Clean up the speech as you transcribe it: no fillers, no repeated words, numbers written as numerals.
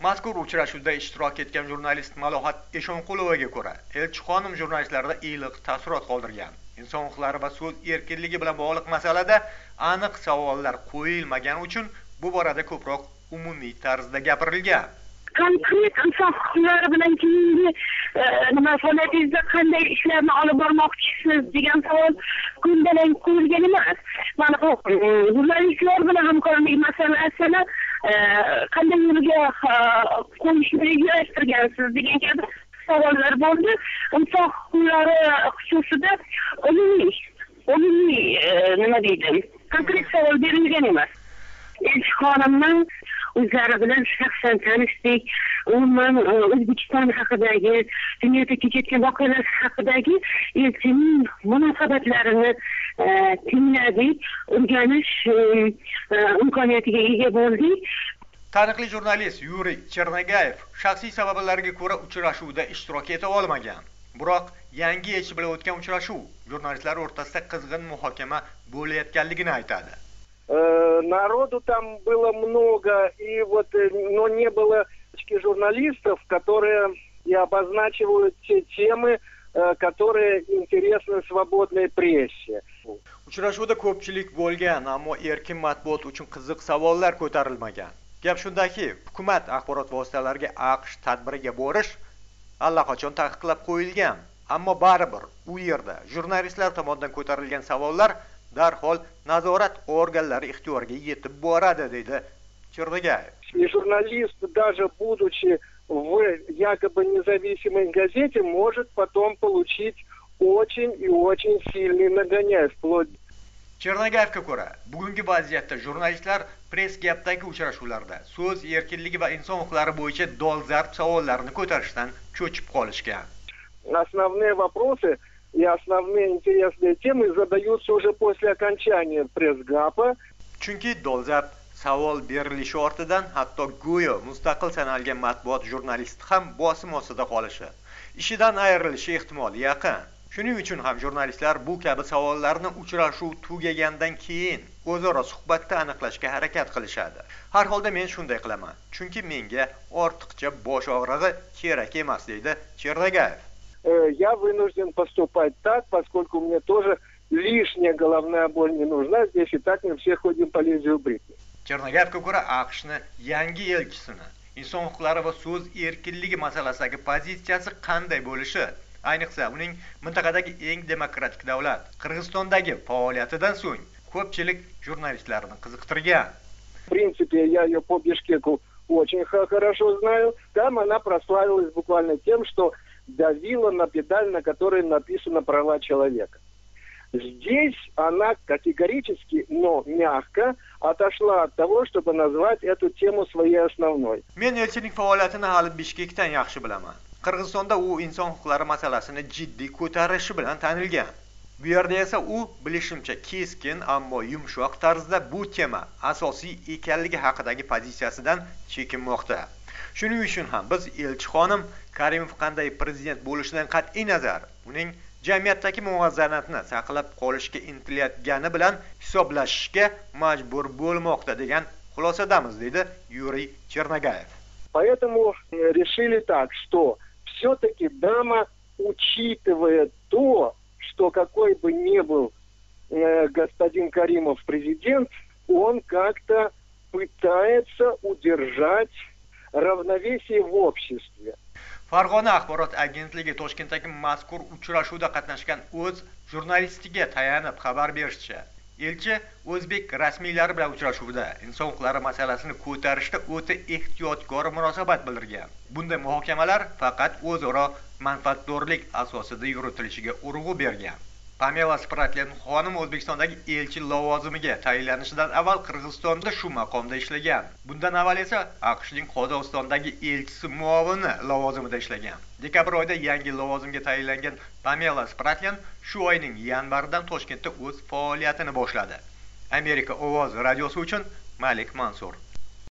Mazkur uchrashuvda ishtirok etgan jurnalist Malohat Eshonqulovaga ko'ra, elchixonim jurnalistlarda iliq taassurot qoldirgan. Inson huquqlari va so'z erkinligi bilan bog'liq masalada aniq savollar qo'yilmagani uchun bu borada ko'proq umumiy tarzda gapirilgan. Konkret inson huquqlari bilan keyingi nima faoliyatingizda qanday ishlarni olib bormoqchisiz degan savol ko'ndalang qo'yilgan emas. Mana bu jurnalistlar bilan hamkorlik masalasini qanday yo'lga qo'yishni rejalashtirgansiz degan kabi savollar bo'ldi. Inson huquqlari xususida umumiy nima deydi, konkret savol berilgan emas. Elchixonimning o'zlari bilan shaxsan tanishdik. Umuman O'zbekiston haqidagi, dunyoda kechayotgan voqealar haqidagi elchining munosabatlarini tingladik, o'rganish imkoniyatiga ega bo'ldik. Taniqli jurnalist Yuriy Chernagayev shaxsiy sabablarga ko'ra uchrashuvda ishtirok eta olmagan. Biroq yangi elchi bilan o'tgan uchrashuv jurnalistlar o'rtasida qizg'in muhokama bo'layotganligini aytadi. Народу там было много, и но не было журналистов, которые и обозначивают те темы, которые интересны свободной прессе. Uchrashuvda ko'pchilik bo'lgan, ammo erkin matbuot uchun qiziq savollar ko'tarilmagan. Gap shundaki, hukumat axborot vositalariga AQSh tadbiriga borish allaqachon taqiqlab qo'yilgan, ammo baribir u yerda jurnalistlar tomonidan ko'tarilgan savollar darhol nazorat organlari ixtiyoriga yetib boradi, deydi Chernagayev. И журналист, даже будучи в якобы независимой газете, может потом получить очень и очень сильный нагоняй, вплоть. Chernagayevga ko'ra, bugungi vaziyatda jurnalistlar press gapdagi uchrashuvlarda so'z erkinligi va inson huquqlari bo'yicha dolzarb savollarni ko'tarishdan cho'chib qolishgan. Основные вопросы и основные интересные темы задаются уже после окончания пресс-гапа. Chunki dolzarb savol berilishi ortidan hatto go'yo mustaqil sanalgan matbuot jurnalisti ham bosim ostida qolishi, ishidan ayrilishi ehtimoli yaqin. Shuning uchun ham jurnalistlar bu kabi savollarni uchrashuv tugagandan keyin o'zaro suhbatda aniqlashga harakat qilishadi. Har holda men shunday qilaman, chunki menga ortiqcha bosh og'rig'i kerak emas, deydi Chernagayev. Я вынужден поступать так, поскольку мне тоже лишняя головная боль не нужна. Здесь и так мы все ходим по лезвию бритвы. Chernagayevga ko'ra, AQShni yangi elchisini inson huquqlari va so'z erkinligi masalasidagi pozitsiyasi qanday bo'lishi, ayniqsa uning mintaqadagi eng demokratik davlat Qirg'izistondagi faoliyatidan so'ng ko'pchilik jurnalistlarni qiziqtirgan. В принципе, я ее по Бишкеку очень хорошо знаю. Там она прославилась буквально тем, что давила на педаль, на которой написано «права человека». Здесь она категорически, но мягко отошла от того, чтобы назвать эту тему своей основной. Men elchilik faoliyatini hali Bishkekdan yaxshi bilaman. Qirg'izistonda u inson huquqlari masalasini jiddiy ko'tarishi bilan tanilgan. Bu yerda esa u bilishimcha keskin, ammo yumshoq tarzda bu tema asosiy ekanligi haqidagi pozitsiyasidan chekinmoqda. Shuning uchun ham biz elchixonim Karimov qanday prezident bo'lishidan qat'iy nazar, uning jamiyatdagi muvozanatni saqlab qolishga intilayotgani bilan hisoblashishga majbur bo'lmoqda degan xulosadamiz, deydi Yuriy Chernagayev. Поэтому решили так, что все-таки дама, учитывая то, что какой бы ни был господин Каримов президент, он как-то пытается удержать равновесие в обществе. Farg'ona axborot agentligi Toshkentdagi mazkur uchrashuvda qatnashgan o'z jurnalistiga tayanib xabar berishicha, elchi o'zbek rasmiylari bilan uchrashuvda inson huquqlari masalasini ko'tarishda o'ta ehtiyotkor munosabat bildirgan. Bunday muhokamalar faqat o'zaro manfaatdorlik asosida yuritilishiga urg'u bergan. Pamela Spratlen xonim O'zbekistondagi elchi lavozimiga tayinlanishidan avval Qirg'izistonda shu maqomda ishlagan. Bundan avval esa AQShning Qozog'istondagi elchisi muovini lavozimida ishlagan. Dekabr oyida yangi lavozimga tayinlangan Pamela Spratlen shu oyning yanvaridan Toshkentda o'z faoliyatini boshladi. Amerika ovozi radiosi uchun Malik Mansur.